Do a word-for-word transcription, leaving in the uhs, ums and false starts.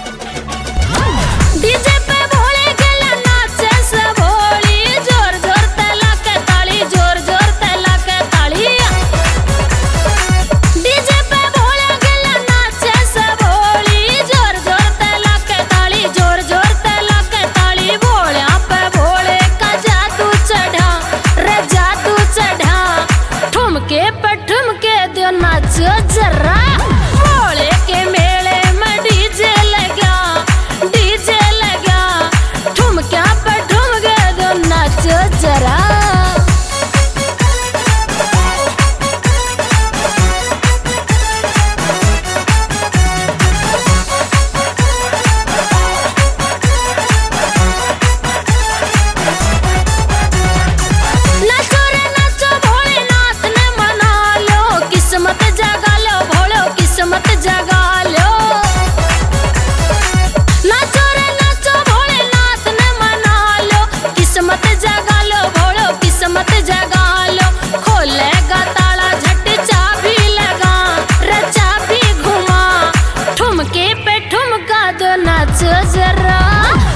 DJ पे भोले गेला नाचे से भोली जोर जोर तेला के ताली जोर जोर तेला के ताली डीजे पे भोले गेला नाचे से भोली जोर जोर तेला के ताली जोर जोर तेला के ताली भोल्या पे भोले का जादू चढ़ा रे जादू चढ़ा ठुमके पे ठुमके दो नाचो जरा भोले के मेले में डीजे लगा डीजे लगा ठुमक्या पे ठुमके दो नाचो जरा नाचो रे नाचो भोलेनाथ ने मना लो किस्मत जगा लो भोलो किस्मत जगा लो नाचो रे नाचो भोलेनाथ ने मना लो किस्मत जगा लो भोलो किस्मत जगा लो खोलेगा ताला झट चाबी लगा रे चाबी घुमा ठुमके पे ठुमका दो नाचो जरा